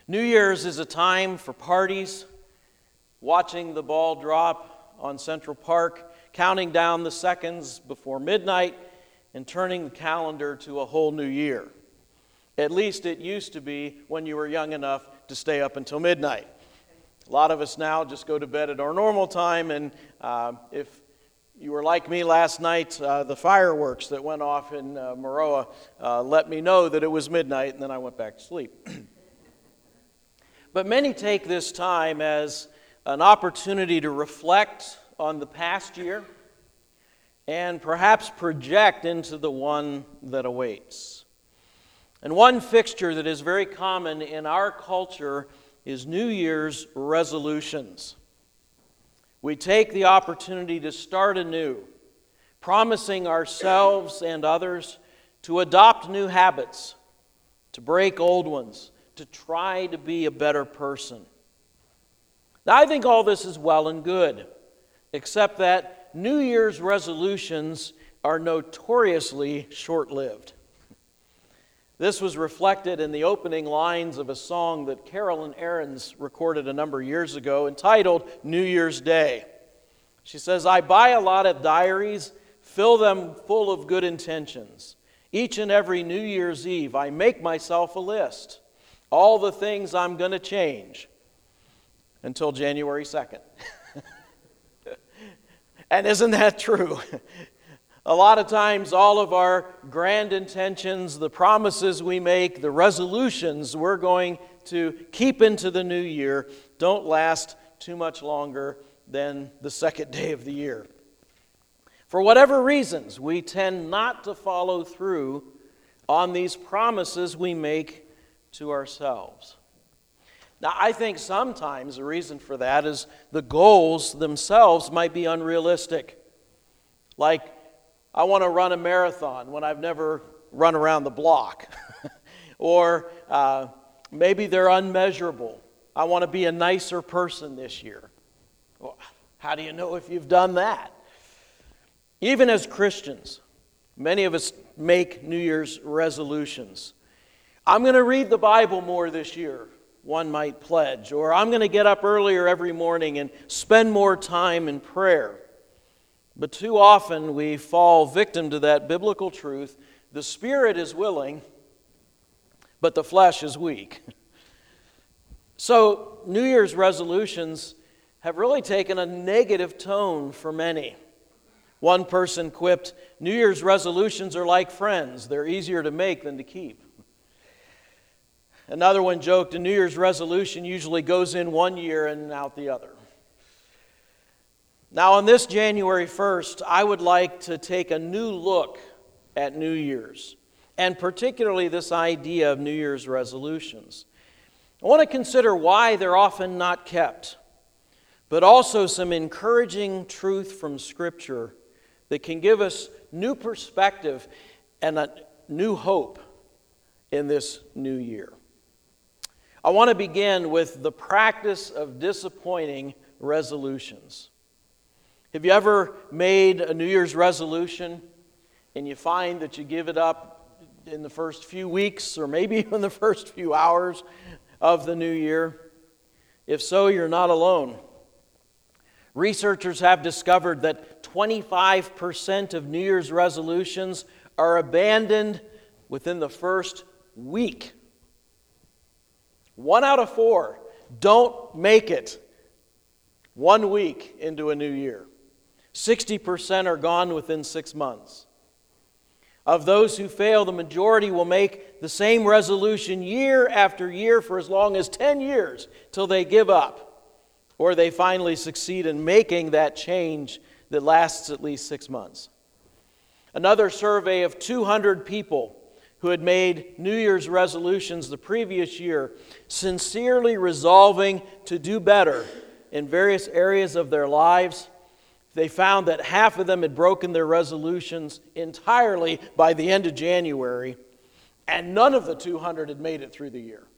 New Year's is a time for parties, watching the ball drop on Central Park, counting down the seconds before midnight, and turning the calendar to a whole new year. At least it used to be when you were young enough to stay up until midnight. A lot of us now just go to bed at our normal time, and if you were like me last night, the fireworks that went off in Maroa let me know that it was midnight, and then I went back to sleep. But many take this time as an opportunity to reflect on the past year and perhaps project into the one that awaits. And one fixture that is very common in our culture is New Year's resolutions. We take the opportunity to start anew, promising ourselves and others to adopt new habits, to break old ones, to try to be a better person. Now, I think all this is well and good, except that New Year's resolutions are notoriously short-lived. This was reflected in the opening lines of a song that Carolyn Ahrens recorded a number of years ago entitled New Year's Day. She says, "I buy a lot of diaries, fill them full of good intentions. Each and every New Year's Eve, I make myself a list. All the things I'm going to change until January 2nd. And isn't that true? A lot of times, all of our grand intentions, the promises we make, the resolutions we're going to keep into the new year don't last too much longer than the second day of the year. For whatever reasons, we tend not to follow through on these promises we make to ourselves. Now, I think sometimes the reason for that is the goals themselves might be unrealistic. Like, I want to run a marathon when I've never run around the block. Or maybe they're unmeasurable. I want to be a nicer person this year. Well, how do you know if you've done that? Even as Christians, many of us make New Year's resolutions. I'm going to read the Bible more this year, one might pledge. Or I'm going to get up earlier every morning and spend more time in prayer. But too often we fall victim to that biblical truth. The spirit is willing, but the flesh is weak. So New Year's resolutions have really taken a negative tone for many. One person quipped, "New Year's resolutions are like friends. They're easier to make than to keep." Another one joked, "A New Year's resolution usually goes in one year and out the other." Now, on this January 1st, I would like to take a new look at New Year's, and particularly this idea of New Year's resolutions. I want to consider why they're often not kept, but also some encouraging truth from Scripture that can give us new perspective and a new hope in this new year. I want to begin with the practice of disappointing resolutions. Have you ever made a New Year's resolution and you find that you give it up in the first few weeks or maybe even the first few hours of the new year? If so, you're not alone. Researchers have discovered that 25% of New Year's resolutions are abandoned within the first week. 1 out of 4 don't make it 1 week into a new year. 60% are gone within 6 months. Of those who fail, the majority will make the same resolution year after year for as long as 10 years till they give up, or they finally succeed in making that change that lasts at least 6 months. Another survey of 200 people who had made New Year's resolutions the previous year, sincerely resolving to do better in various areas of their lives, they found that half of them had broken their resolutions entirely by the end of January, and none of the 200 had made it through the year.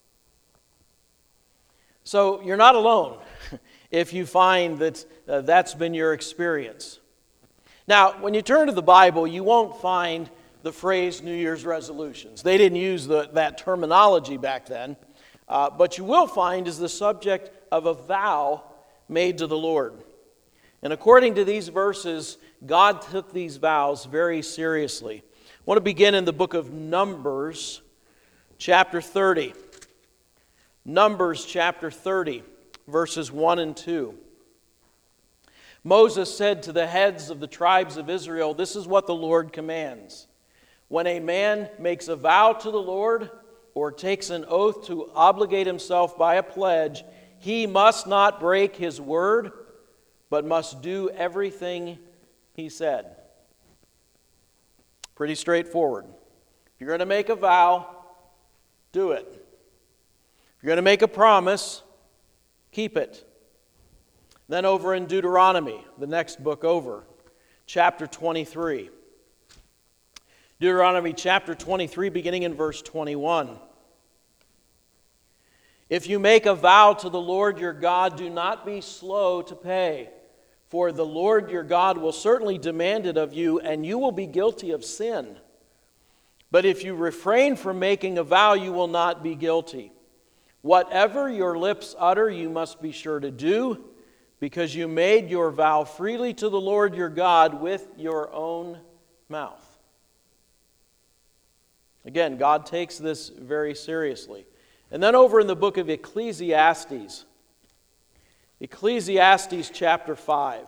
So you're not alone if you find that that's been your experience. Now, when you turn to the Bible, you won't find the phrase New Year's resolutions. They didn't use that terminology back then. but you will find is the subject of a vow made to the Lord. And according to these verses, God took these vows very seriously. I want to begin in the book of Numbers, chapter 30. Numbers chapter 30, verses 1 and 2. Moses said to the heads of the tribes of Israel, "This is what the Lord commands. When a man makes a vow to the Lord or takes an oath to obligate himself by a pledge, he must not break his word, but must do everything he said." Pretty straightforward. If you're going to make a vow, do it. If you're going to make a promise, keep it. Then over in Deuteronomy, the next book over, chapter 23. Deuteronomy chapter 23, beginning in verse 21. "If you make a vow to the Lord your God, do not be slow to pay, for the Lord your God will certainly demand it of you, and you will be guilty of sin. But if you refrain from making a vow, you will not be guilty. Whatever your lips utter, you must be sure to do, because you made your vow freely to the Lord your God with your own mouth." Again, God takes this very seriously. And then over in the book of Ecclesiastes, Ecclesiastes chapter 5,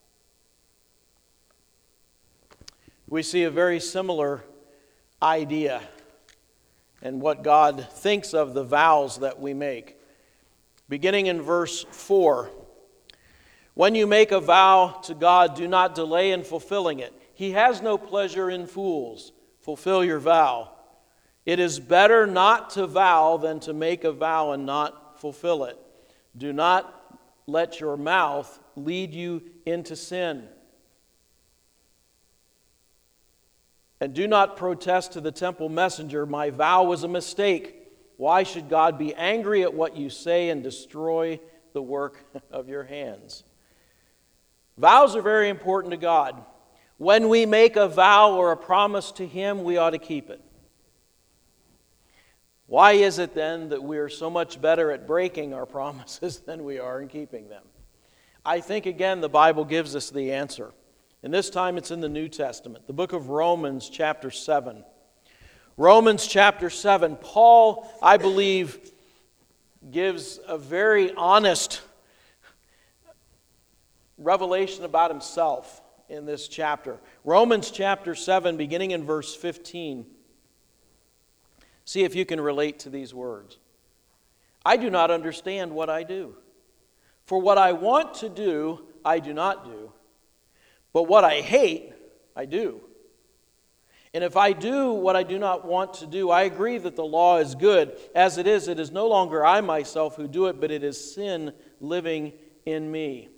we see a very similar idea and what God thinks of the vows that we make. Beginning in verse 4, "When you make a vow to God, do not delay in fulfilling it. He has no pleasure in fools. Fulfill your vow. It is better not to vow than to make a vow and not fulfill it. Do not let your mouth lead you into sin. And do not protest to the temple messenger, 'My vow was a mistake.' Why should God be angry at what you say and destroy the work of your hands?" Vows are very important to God. When we make a vow or a promise to Him, we ought to keep it. Why is it then that we are so much better at breaking our promises than we are in keeping them? I think, again, the Bible gives us the answer. And this time it's in the New Testament, the book of Romans chapter 7. Romans chapter 7, Paul, I believe, gives a very honest revelation about himself in this chapter. Romans chapter 7, beginning in verse 15. See if you can relate to these words. "I do not understand what I do. For what I want to do, I do not do. But what I hate, I do. And if I do what I do not want to do, I agree that the law is good. As it is no longer I myself who do it, but it is sin living in me.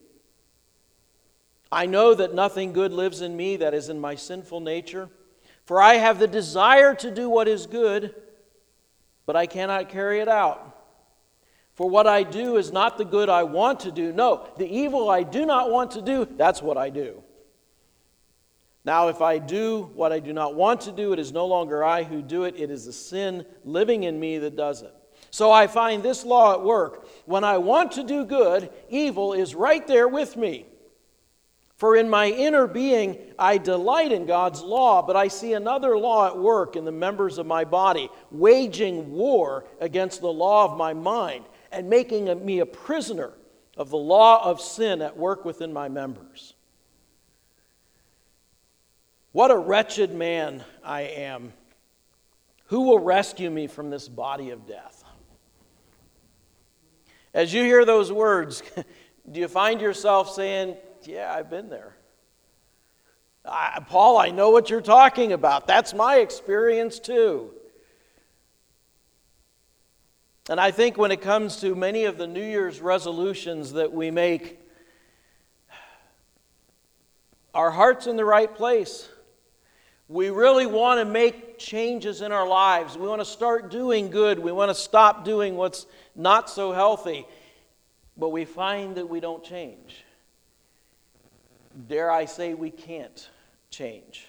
I know that nothing good lives in me, that is in my sinful nature. For I have the desire to do what is good, but I cannot carry it out. For what I do is not the good I want to do. No, the evil I do not want to do, that's what I do. Now, if I do what I do not want to do, it is no longer I who do it. It is the sin living in me that does it. So I find this law at work. When I want to do good, evil is right there with me. For in my inner being, I delight in God's law, but I see another law at work in the members of my body, waging war against the law of my mind and making me a prisoner of the law of sin at work within my members. What a wretched man I am. Who will rescue me from this body of death?" As you hear those words, do you find yourself saying, "Yeah, I've been there. Paul, I know what you're talking about. That's my experience too." And I think when it comes to many of the New Year's resolutions that we make, our heart's in the right place. We really want to make changes in our lives. We want to start doing good. We want to stop doing what's not so healthy. But we find that we don't change. Dare I say we can't change.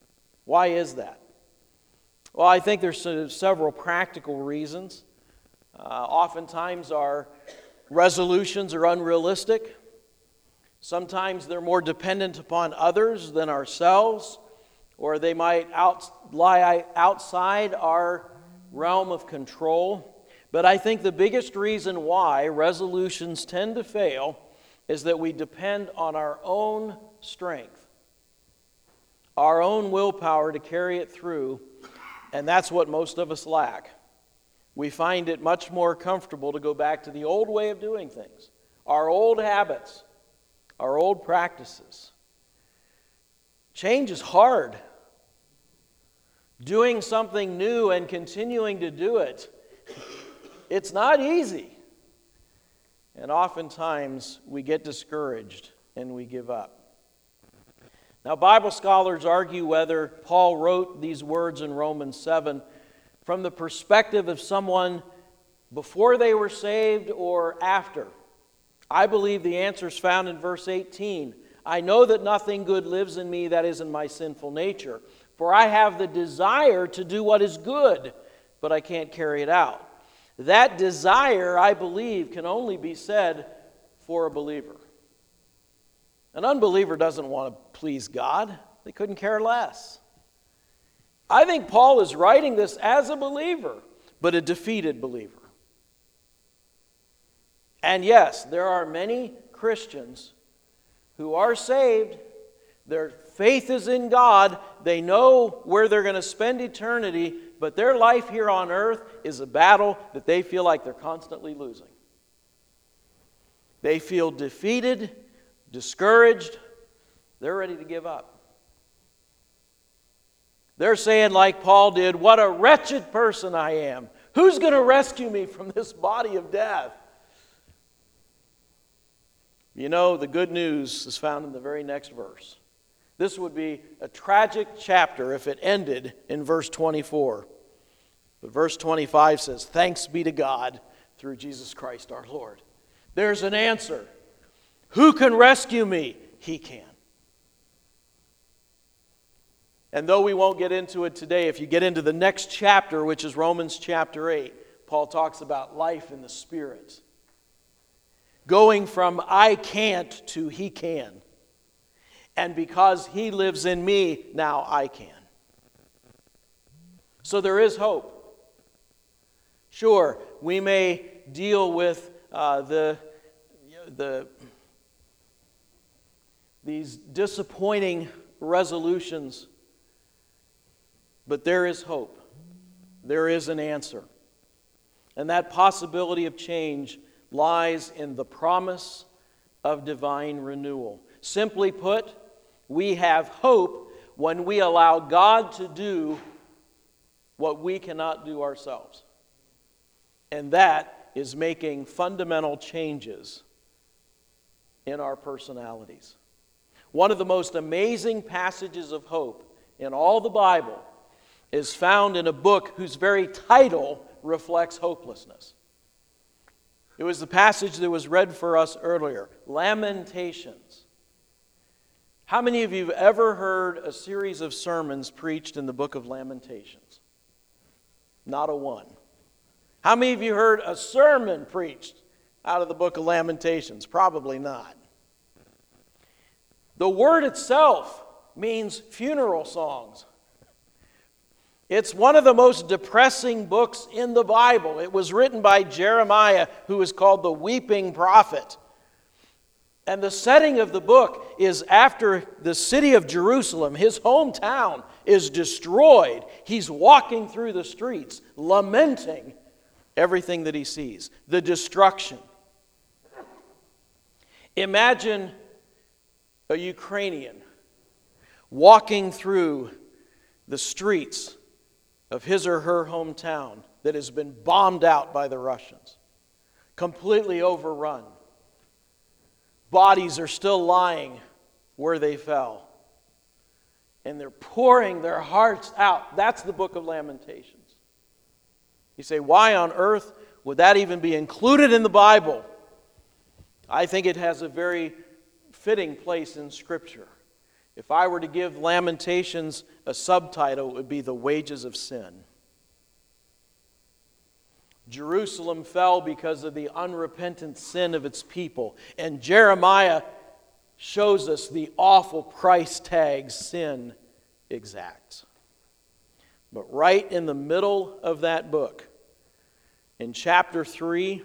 Why is that? Well, I think there's several practical reasons. Oftentimes our resolutions are unrealistic. Sometimes they're more dependent upon others than ourselves, or they might lie outside our realm of control. But I think the biggest reason why resolutions tend to fail is that we depend on our own strength, our own willpower to carry it through, and that's what most of us lack. We find it much more comfortable to go back to the old way of doing things, our old habits, our old practices. Change is hard. Doing something new and continuing to do it, it's not easy. And oftentimes we get discouraged and we give up. Now, Bible scholars argue whether Paul wrote these words in Romans 7 from the perspective of someone before they were saved or after. I believe the answer is found in verse 18. I know that nothing good lives in me, that is in my sinful nature. For I have the desire to do what is good, but I can't carry it out. That desire, I believe, can only be said for a believer. An unbeliever doesn't want to please God. They couldn't care less. I think Paul is writing this as a believer, but a defeated believer. And yes, there are many Christians who are saved. Their faith is in God. They know where they're going to spend eternity, but their life here on earth is a battle that they feel like they're constantly losing. They feel defeated, discouraged. They're ready to give up. They're saying, like Paul did, what a wretched person I am. Who's going to rescue me from this body of death? You know, the good news is found in the very next verse. This would be a tragic chapter if it ended in verse 24. But verse 25 says, thanks be to God through Jesus Christ our Lord. There's an answer. Who can rescue me? He can. And though we won't get into it today, if you get into the next chapter, which is Romans chapter 8, Paul talks about life in the Spirit. Going from I can't to He can. And because He lives in me, now I can. So there is hope. Sure, we may deal with these disappointing resolutions, but there is hope. There is an answer. And that possibility of change lies in the promise of divine renewal. Simply put, we have hope when we allow God to do what we cannot do ourselves. And that is making fundamental changes in our personalities. One of the most amazing passages of hope in all the Bible is found in a book whose very title reflects hopelessness. It was the passage that was read for us earlier, Lamentations. How many of you have ever heard a series of sermons preached in the book of Lamentations? Not a one. How many of you heard a sermon preached out of the book of Lamentations? Probably not. The word itself means funeral songs. It's one of the most depressing books in the Bible. It was written by Jeremiah, who is called the weeping prophet. And the setting of the book is after the city of Jerusalem, his hometown, is destroyed. He's walking through the streets, lamenting everything that he sees, the destruction. Imagine a Ukrainian walking through the streets of his or her hometown that has been bombed out by the Russians, completely overrun. Bodies are still lying where they fell. And they're pouring their hearts out. That's the book of Lamentations. You say, why on earth would that even be included in the Bible? I think it has a very fitting place in Scripture. If I were to give Lamentations a subtitle, it would be The Wages of Sin. Jerusalem fell because of the unrepentant sin of its people. And Jeremiah shows us the awful price tag sin exacts. But right in the middle of that book, in chapter 3,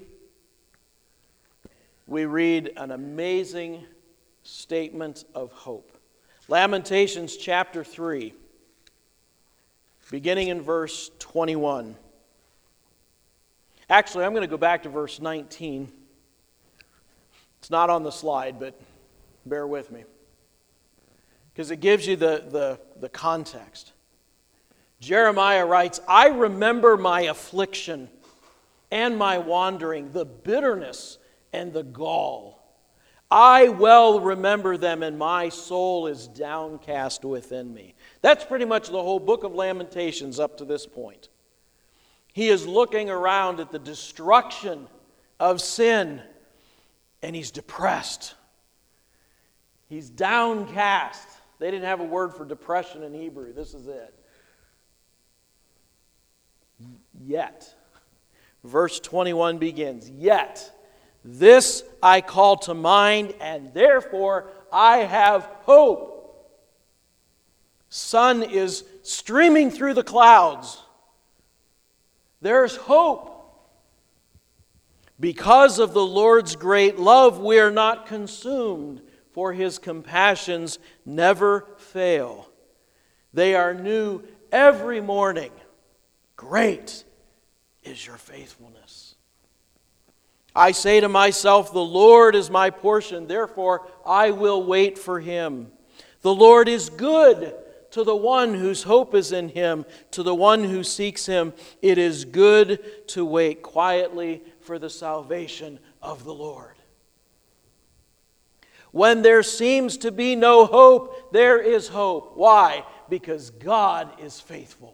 we read an amazing statement of hope. Lamentations chapter 3, beginning in verse 21. Actually, I'm going to go back to verse 19. It's not on the slide, but bear with me, because it gives you the context. Jeremiah writes, I remember my affliction and my wandering, the bitterness and the gall. I well remember them, and my soul is downcast within me. That's pretty much the whole book of Lamentations up to this point. He is looking around at the destruction of sin, and he's depressed. He's downcast. They didn't have a word for depression in Hebrew. This is it. Yet, verse 21 begins, yet this I call to mind, and therefore I have hope. Sun is streaming through the clouds. There's hope. Because of the Lord's great love, we are not consumed, for His compassions never fail. They are new every morning. Great is your faithfulness. I say to myself, the Lord is my portion, therefore I will wait for Him. The Lord is good to the one whose hope is in Him, to the one who seeks Him. It is good to wait quietly for the salvation of the Lord. When there seems to be no hope, there is hope. Why? Because God is faithful.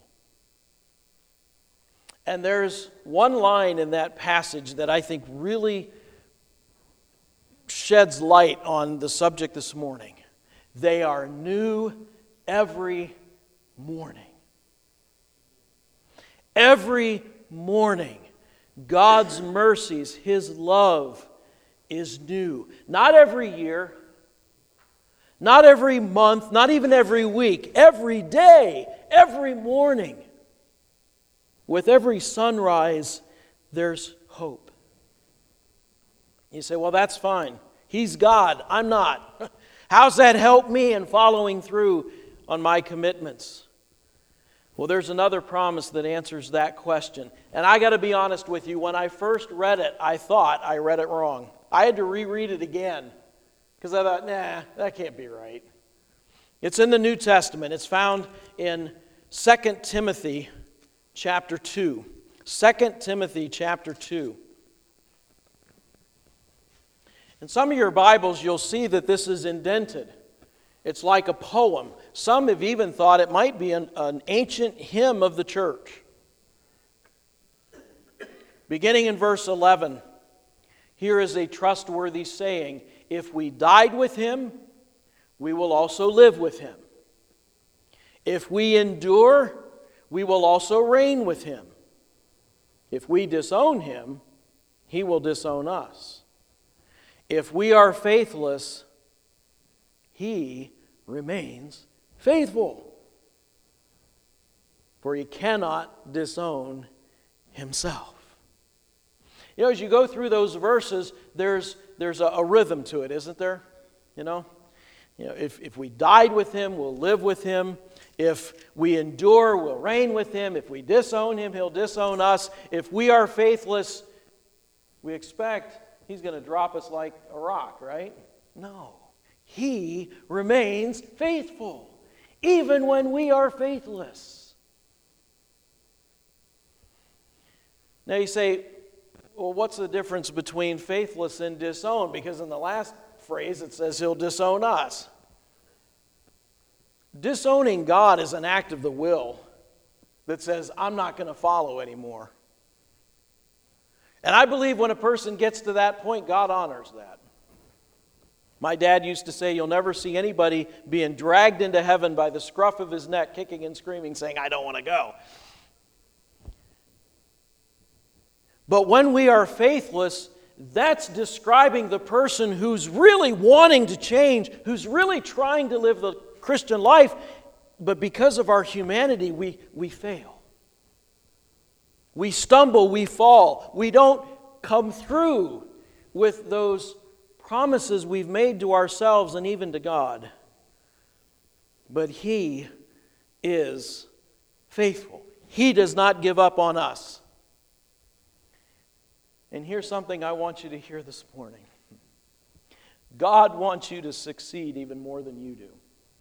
And there's one line in that passage that I think really sheds light on the subject this morning. They are new every morning. Every morning, God's mercies, His love is new. Not every year, not every month, not even every week. Every day, every morning. With every sunrise, there's hope. You say, well, that's fine. He's God. I'm not. How's that help me in following through on my commitments? Well, there's another promise that answers that question. And I got to be honest with you, when I first read it, I thought I read it wrong. I had to reread it again because I thought, nah, that can't be right. It's in the New Testament. It's found in 2 Timothy chapter 2. 2 Timothy chapter 2. In some of your Bibles, you'll see that this is indented. It's like a poem. Some have even thought it might be an ancient hymn of the church. Beginning in verse 11, here is a trustworthy saying, if we died with Him, we will also live with Him. If we endure, we will also reign with Him. If we disown Him, He will disown us. If we are faithless, He remains faithful. For He cannot disown Himself. You know, as you go through those verses, there's a rhythm to it, isn't there? You know, if we died with Him, we'll live with Him. If we endure, we'll reign with Him. If we disown Him, He'll disown us. If we are faithless, we expect He's going to drop us like a rock, right? No. He remains faithful, even when we are faithless. Now you say, well, what's the difference between faithless and disown? Because in the last phrase it says He'll disown us. Disowning God is an act of the will that says, I'm not going to follow anymore. And I believe when a person gets to that point, God honors that. My dad used to say, you'll never see anybody being dragged into heaven by the scruff of his neck, kicking and screaming, saying, I don't want to go. But when we are faithless, that's describing the person who's really wanting to change, who's really trying to live the Christian life, but because of our humanity, we fail. We stumble, we fall. We don't come through with those promises we've made to ourselves and even to God. But He is faithful. He does not give up on us. And here's something I want you to hear this morning. God wants you to succeed even more than you do.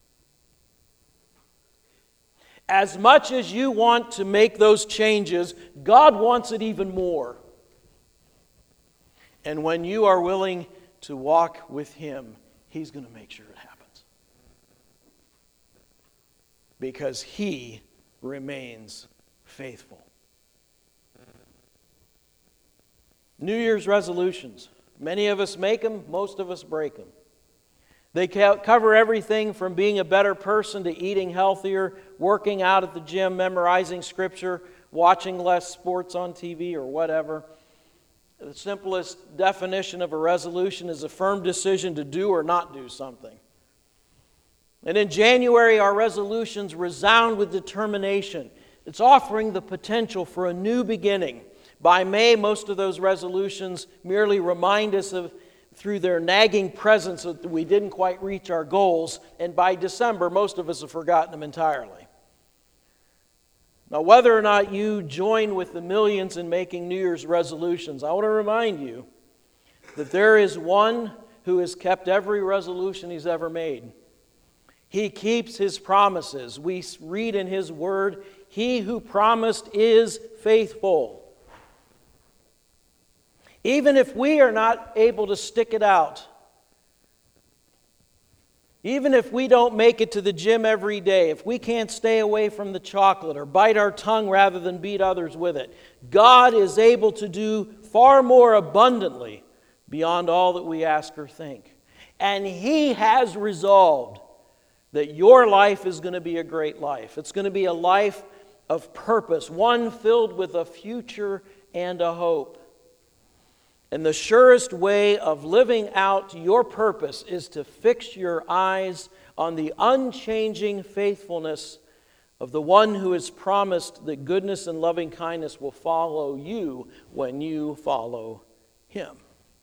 As much as you want to make those changes, God wants it even more. And when you are willing to walk with Him, He's going to make sure it happens. Because He remains faithful. New Year's resolutions. Many of us make them, most of us break them. They cover everything from being a better person to eating healthier, working out at the gym, memorizing Scripture, watching less sports on TV or whatever. The simplest definition of a resolution is a firm decision to do or not do something. And in January, our resolutions resound with determination. It's offering the potential for a new beginning. By May, most of those resolutions merely remind us of, through their nagging presence, that we didn't quite reach our goals. And by December, most of us have forgotten them entirely. Now, whether or not you join with the millions in making New Year's resolutions, I want to remind you that there is one who has kept every resolution He's ever made. He keeps His promises. We read in His Word, He who promised is faithful. Even if we are not able to stick it out, even if we don't make it to the gym every day, if we can't stay away from the chocolate or bite our tongue rather than beat others with it, God is able to do far more abundantly beyond all that we ask or think. And He has resolved that your life is going to be a great life. It's going to be a life of purpose, one filled with a future and a hope. And the surest way of living out your purpose is to fix your eyes on the unchanging faithfulness of the one who has promised that goodness and loving kindness will follow you when you follow Him.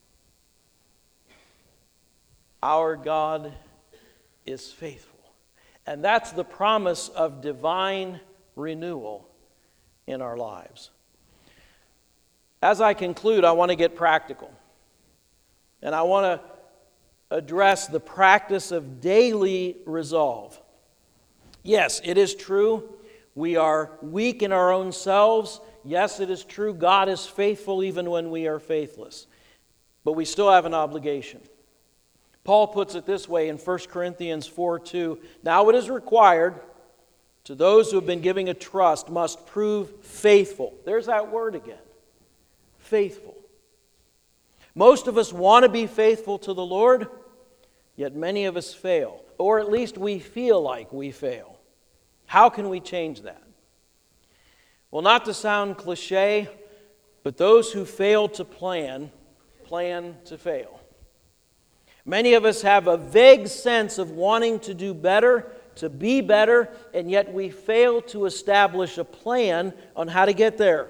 Our God is faithful. And that's the promise of divine renewal in our lives. As I conclude, I want to get practical. And I want to address the practice of daily resolve. Yes, it is true. We are weak in our own selves. Yes, it is true. God is faithful even when we are faithless. But we still have an obligation. Paul puts it this way in 1 Corinthians 4:2. Now it is required to those who have been giving a trust must prove faithful. There's that word again. Faithful. Most of us want to be faithful to the Lord, yet many of us fail. Or at least we feel like we fail. How can we change that? Well, not to sound cliche, but those who fail to plan to fail. Many of us have a vague sense of wanting to do better, to be better, and yet we fail to establish a plan on how to get there.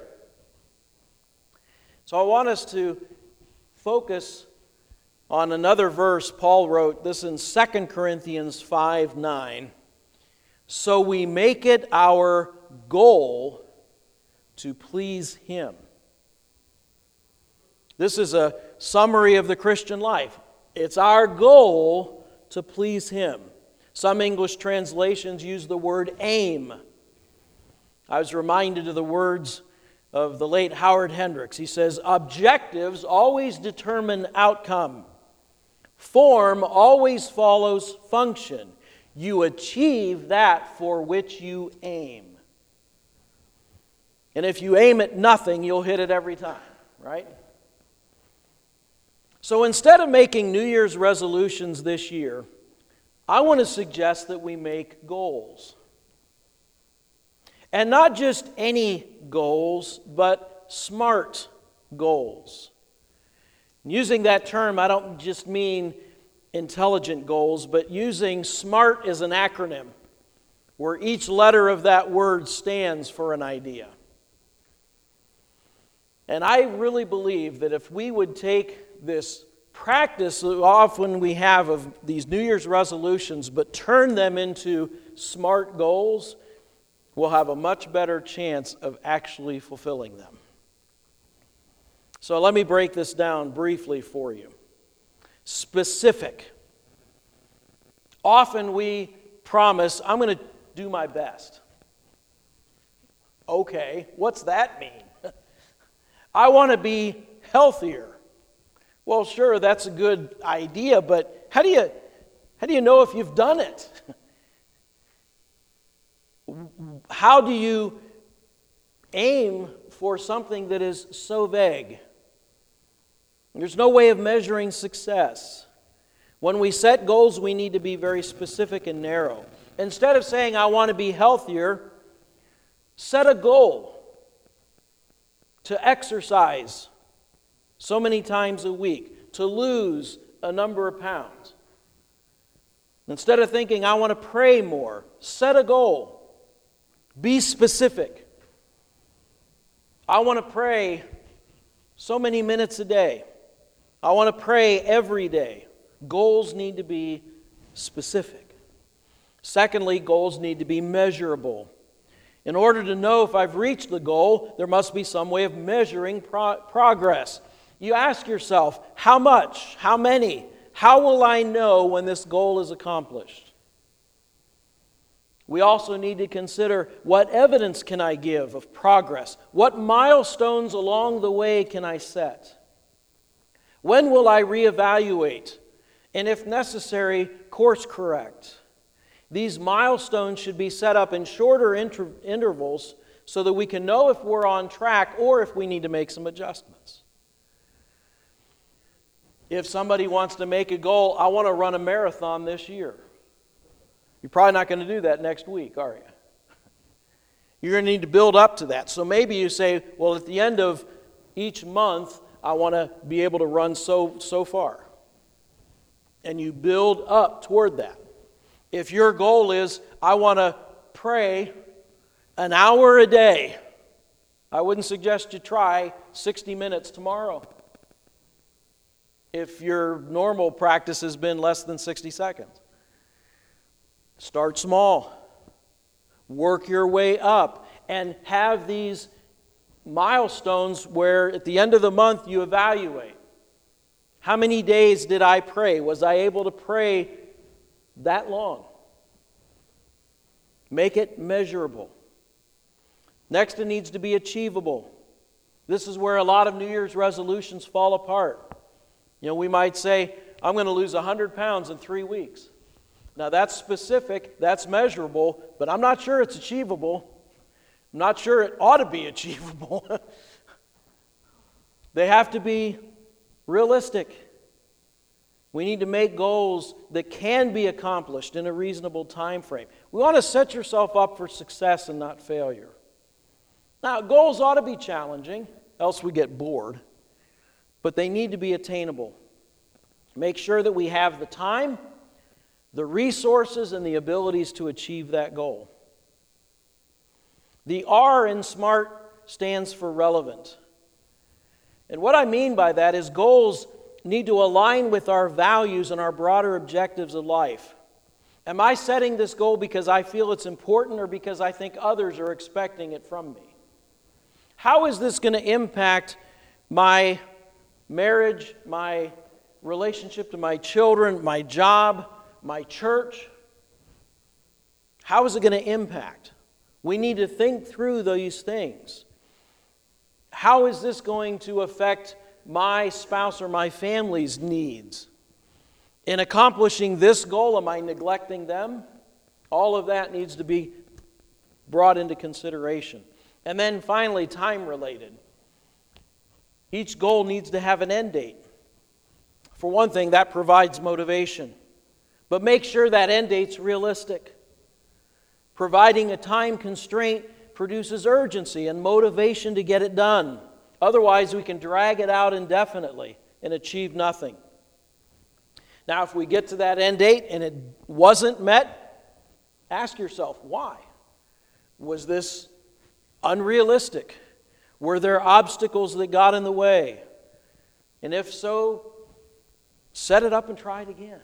So I want us to focus on another verse Paul wrote, this in 2 Corinthians 5:9. So we make it our goal to please Him. This is a summary of the Christian life. It's our goal to please Him. Some English translations use the word aim. I was reminded of the words of the late Howard Hendricks. He says, objectives always determine outcome. Form always follows function. You achieve that for which you aim. And if you aim at nothing, you'll hit it every time, right? So instead of making New Year's resolutions this year, I want to suggest that we make goals. And not just any goals, but smart goals. Using that term, I don't just mean intelligent goals, but using SMART as an acronym, where each letter of that word stands for an idea. And I really believe that if we would take this practice that often we have of these New Year's resolutions, but turn them into SMART goals, we'll have a much better chance of actually fulfilling them. So let me break this down briefly for you. Specific. Often we promise, I'm going to do my best. Okay, what's that mean? I want to be healthier. Well, sure, that's a good idea, but how do you know if you've done it? How do you aim for something that is so vague? There's no way of measuring success. When we set goals, we need to be very specific and narrow. Instead of saying, I want to be healthier, set a goal to exercise so many times a week, to lose a number of pounds. Instead of thinking, I want to pray more, set a goal. Be specific. I want to pray so many minutes a day. I want to pray every day. Goals need to be specific. Secondly, goals need to be measurable. In order to know if I've reached the goal, there must be some way of measuring progress. You ask yourself, how much? How many? How will I know when this goal is accomplished? We also need to consider, what evidence can I give of progress? What milestones along the way can I set? When will I reevaluate? And if necessary, course correct. These milestones should be set up in shorter intervals so that we can know if we're on track or if we need to make some adjustments. If somebody wants to make a goal, I want to run a marathon this year. You're probably not going to do that next week, are you? You're going to need to build up to that. So maybe you say, well, at the end of each month, I want to be able to run so far. And you build up toward that. If your goal is, I want to pray an hour a day, I wouldn't suggest you try 60 minutes tomorrow. If your normal practice has been less than 60 seconds. Start small. Work your way up. And have these milestones where at the end of the month you evaluate. How many days did I pray? Was I able to pray that long? Make it measurable. Next, it needs to be achievable. This is where a lot of New Year's resolutions fall apart. We might say, I'm going to lose 100 pounds in 3 weeks. Now, that's specific, that's measurable, but I'm not sure it's achievable. I'm not sure it ought to be achievable. They have to be realistic. We need to make goals that can be accomplished in a reasonable time frame. We want to set yourself up for success and not failure. Now, goals ought to be challenging, else we get bored, but they need to be attainable. Make sure that we have the time, the resources, and the abilities to achieve that goal. The R in SMART stands for relevant. And what I mean by that is goals need to align with our values and our broader objectives of life. Am I setting this goal because I feel it's important or because I think others are expecting it from me? How is this going to impact my marriage, my relationship to my children, my job, my church? How is it going to impact? We need to think through these things. How is this going to affect my spouse or my family's needs? In accomplishing this goal, am I neglecting them? All of that needs to be brought into consideration. And then finally, time-related. Each goal needs to have an end date. For one thing, that provides motivation. But make sure that end date's realistic. Providing a time constraint produces urgency and motivation to get it done. Otherwise, we can drag it out indefinitely and achieve nothing. Now, if we get to that end date and it wasn't met, ask yourself, why? Was this unrealistic? Were there obstacles that got in the way? And if so, set it up and try it again.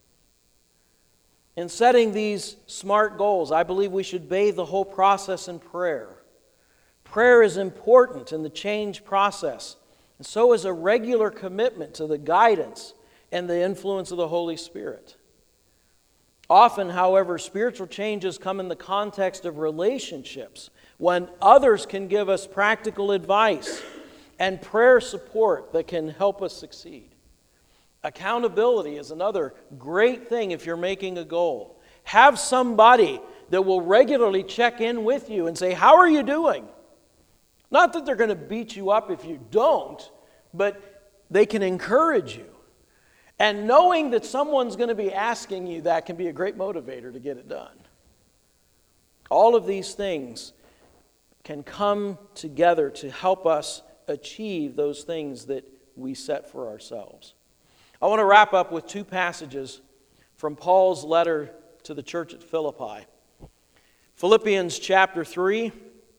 In setting these SMART goals, I believe we should bathe the whole process in prayer. Prayer is important in the change process, and so is a regular commitment to the guidance and the influence of the Holy Spirit. Often, however, spiritual changes come in the context of relationships, when others can give us practical advice and prayer support that can help us succeed. Accountability is another great thing if you're making a goal. Have somebody that will regularly check in with you and say, how are you doing? Not that they're going to beat you up if you don't, but they can encourage you. And knowing that someone's going to be asking you that can be a great motivator to get it done. All of these things can come together to help us achieve those things that we set for ourselves. I want to wrap up with two passages from Paul's letter to the church at Philippi. Philippians chapter 3,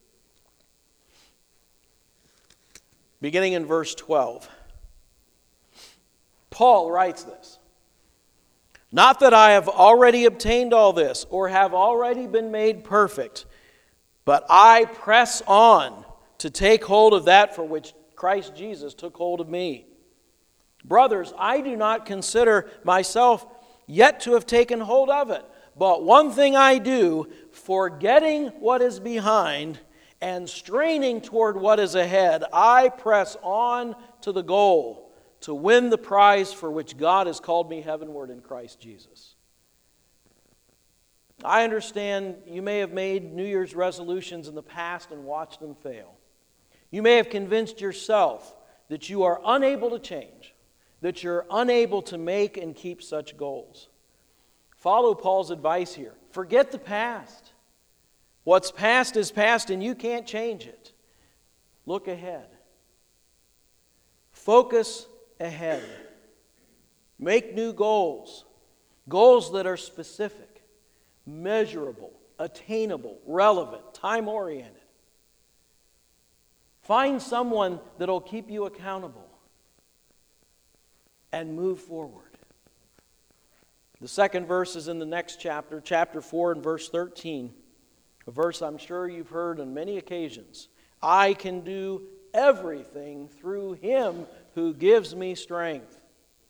beginning in verse 12. Paul writes this: "Not that I have already obtained all this, or have already been made perfect, but I press on to take hold of that for which Christ Jesus took hold of me. Brothers, I do not consider myself yet to have taken hold of it, but one thing I do, forgetting what is behind and straining toward what is ahead, I press on to the goal, to win the prize for which God has called me heavenward in Christ Jesus." I understand you may have made New Year's resolutions in the past and watched them fail. You may have convinced yourself that you are unable to change, that you're unable to make and keep such goals. Follow Paul's advice here. Forget the past. What's past is past and you can't change it. Look ahead. Focus ahead. Make new goals. Goals that are specific, measurable, attainable, relevant, time-oriented. Find someone that'll keep you accountable and move forward. The second verse is in the next chapter, chapter 4 and verse 13, a verse I'm sure you've heard on many occasions. I can do everything through Him who gives me strength.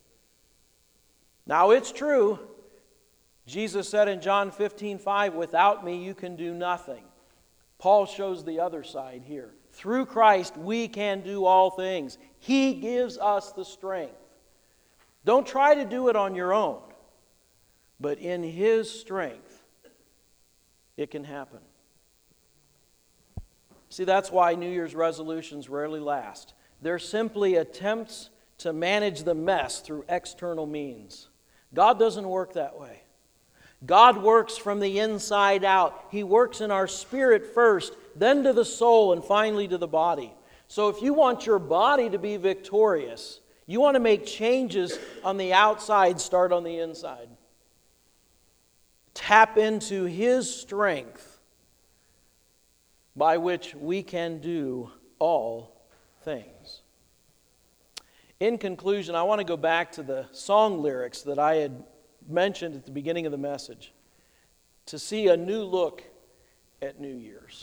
Now it's true. Jesus said in John 15:5, without me you can do nothing. Paul shows the other side here. Through Christ we can do all things. He gives us the strength. Don't try to do it on your own, but in His strength it can happen. See, that's why New Year's resolutions rarely last. They're simply attempts to manage the mess through external means. God doesn't work that way. God works from the inside out. He works in our spirit first, then to the soul, and finally to the body. So if you want your body to be victorious, you want to make changes on the outside, start on the inside. Tap into His strength by which we can do all things. In conclusion, I want to go back to the song lyrics that I had mentioned at the beginning of the message to see a new look at New Year's.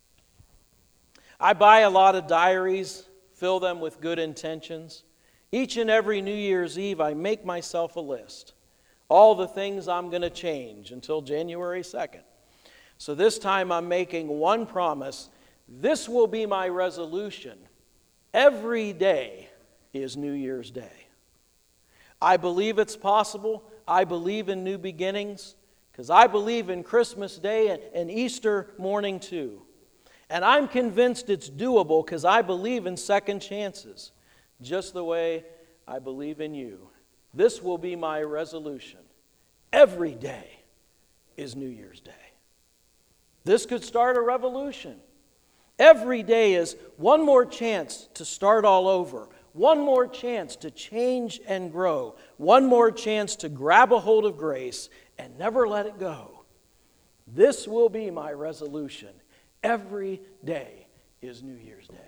I buy a lot of diaries, fill them with good intentions. Each and every New Year's Eve, I make myself a list. All the things I'm going to change until January 2nd. So this time I'm making one promise. This will be my resolution. Every day is New Year's Day. I believe it's possible. I believe in new beginnings because I believe in Christmas Day and Easter morning too. And I'm convinced it's doable because I believe in second chances, just the way I believe in you. This will be my resolution. Every day is New Year's Day. This could start a revolution. Every day is one more chance to start all over, one more chance to change and grow, one more chance to grab a hold of grace and never let it go. This will be my resolution. Every day is New Year's Day.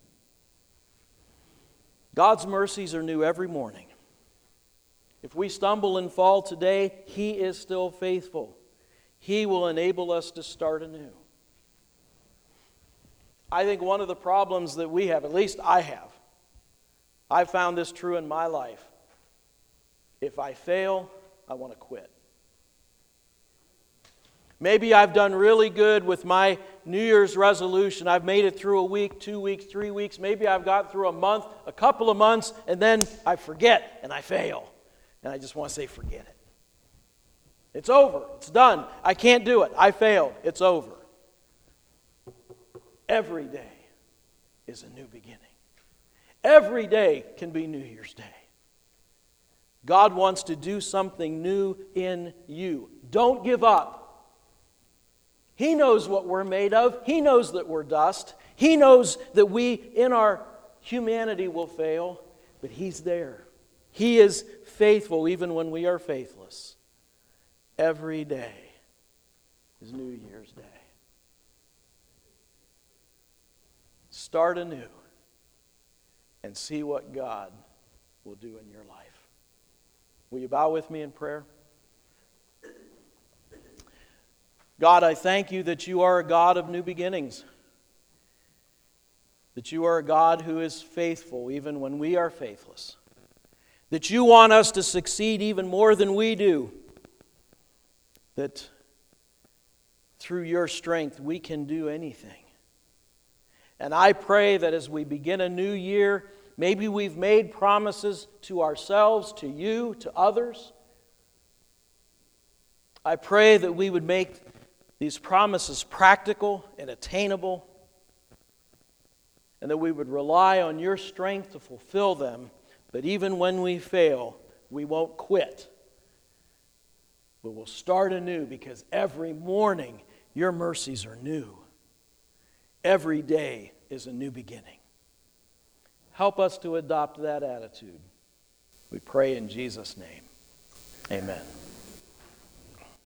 God's mercies are new every morning. If we stumble and fall today, He is still faithful. He will enable us to start anew. I think one of the problems that we have, at least I have, I've found this true in my life. If I fail, I want to quit. Maybe I've done really good with my New Year's resolution. I've made it through a week, 2 weeks, 3 weeks. Maybe I've got through a month, a couple of months, and then I forget and I fail. And I just want to say, forget it. It's over. It's done. I can't do it. I failed. It's over. Every day is a new beginning. Every day can be New Year's Day. God wants to do something new in you. Don't give up. He knows what we're made of. He knows that we're dust. He knows that we, in our humanity, will fail. But He's there. He is faithful even when we are faithless. Every day is New Year's Day. Start anew and see what God will do in your life. Will you bow with me in prayer? God, I thank You that You are a God of new beginnings. That You are a God who is faithful even when we are faithless. That You want us to succeed even more than we do. That through Your strength we can do anything. And I pray that as we begin a new year, maybe we've made promises to ourselves, to You, to others. I pray that we would make these promises practical and attainable, and that we would rely on Your strength to fulfill them. But even when we fail, we won't quit. But we'll start anew, because every morning Your mercies are new. Every day is a new beginning. Help us to adopt that attitude. We pray in Jesus' name. Amen.